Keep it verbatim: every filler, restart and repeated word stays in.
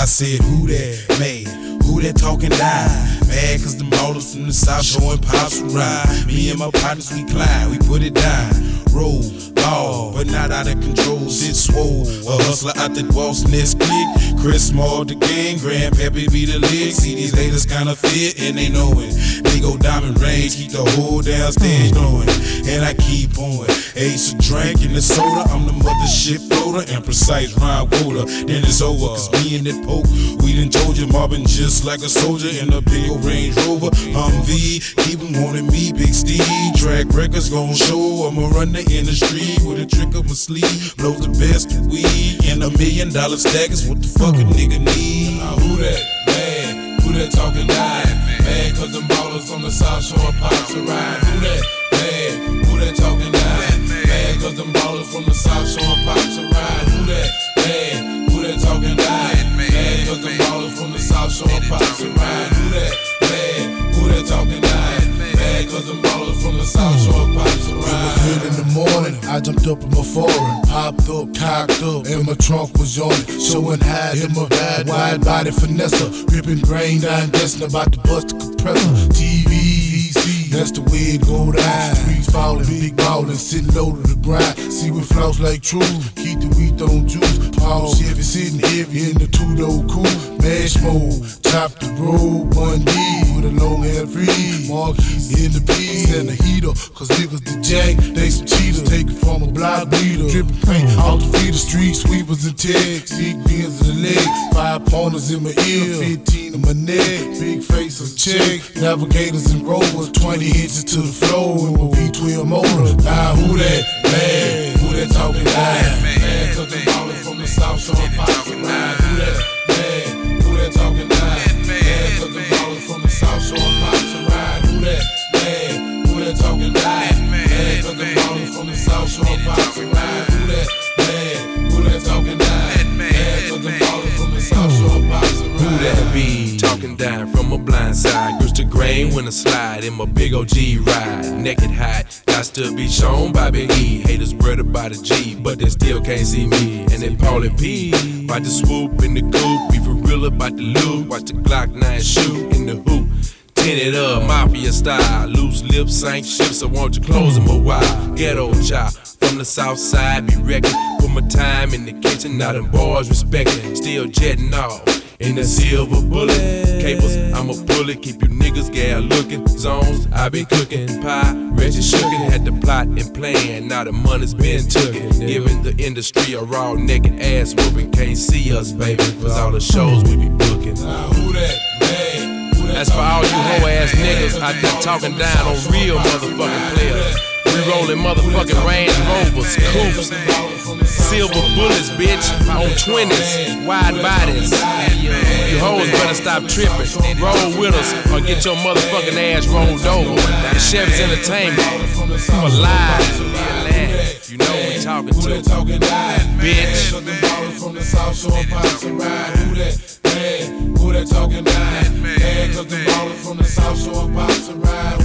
I said, who that? Mad. Who that talking die? Mad cause the ballers from the South showing pops who ride. Me and my partners, we climb, we put it down. Roll, ball, but not out of control. Sit swole, a hustler out the boss nest click. Chris Small the gang, Grandpappy be the lick. See these haters kinda fit and they know it. They go diamond range, keep the whole downstairs glowing. And I keep on. Ace of drink in the soda, I'm the mothership floater and precise rhyme quota. Then it's over, cause me and that poke, we done told you mobbing just like a soldier in a big old Range Rover. Humvee, keep them wanting me, Big Steve. Track records gon' show, I'ma run the industry with a trick up my sleeve. Blows the best weed and a million dollar stack is what the fuck a nigga need. Now who that? Mad. Who that talking die? Mad cause them ballers from the South showing pops and ride. Who that? Mad. Who that talking die? Mad cause them ballers from the South showing pops and ride. Who that? Mad. Who that talking die? Mad cause them ballers from the South showing pops and ride. Who that? Mad. Who that talking die? Mad cause them ballers from the South showing pops and ride. It was good in the morning, I jumped up in my foreign, popped up, cocked up, and my trunk was on it. Showing high in my bad, wide body finesse, ripping grain down, guessing about to bust the compressor. T V, C, that's the way it go down. Streets falling, big ballin', sitting low to the grind. See we floss like truth, keep the wheat on juice. Paul Chevy sitting heavy in the two-door coupe. Mash mode, chop the road, one D with a long hair free. Marquis in the peas and the heater, cause niggas the jack, they some cheaters. Take it from a block beater, dripping paint out the feet, the street sweepers and tags. Big beans in the legs, five pointers in my ear, fifteen in my neck. Big face of check, navigators and rovers, twenty inches to the floor in my V twelve motor. Now who that? Mad. Who that talking loud? Mad cause they ballin' from the South showing pops and ride. Who that? Mad. Who that talking loud? Mad cause they ballin' from the South showing pops and ride. Who that? Mad. Who that talking loud? Mad cause they ballin' from the South showing pops and ride. Who that? Mad. Who that talking loud? Mad cause they ballin' from the South showing pops and ride. Who that be talking down from a blind side? Grist to grain when I slide in my big O G ride. Naked high, got to be shown by Big E. Haters brother by the G, but they still can't see me. And they Paulie P, about to swoop in the coop. Be for real about the loot. Watch the Glock nine shoot in the hoop. Tinted up, mafia style. Loose lips, sank ships, so won't you close them a while? Ghetto child from the south side, be wrecking. Put my time in the kitchen, now them boys respectin'. Still jetting off in the silver bullet. Cables, I'm a bullet, keep you niggas gal looking. Zones, I been cooking. Pie, wretched shookin'. Had the plot and plan, now the money's been tookin'. Giving the industry a raw naked ass whooping. Can't see us, baby, cause all the shows we be booking. Now who that? Mad. That's for all you hoe ass niggas out there talking down on real motherfucking players. We rollin' motherfucking Range Rovers, coupes, silver bullets, bitch, on twenties, wide bodies. You hoes better stop tripping. Roll with us or get your motherfucking ass rolled over. The Chevy's Entertainment for live. You know who we talking to, bitch. From the South showing pops and ride. Who that? Mad. Who that talking loud? Mad cause the ballers from the South showing pops and ride.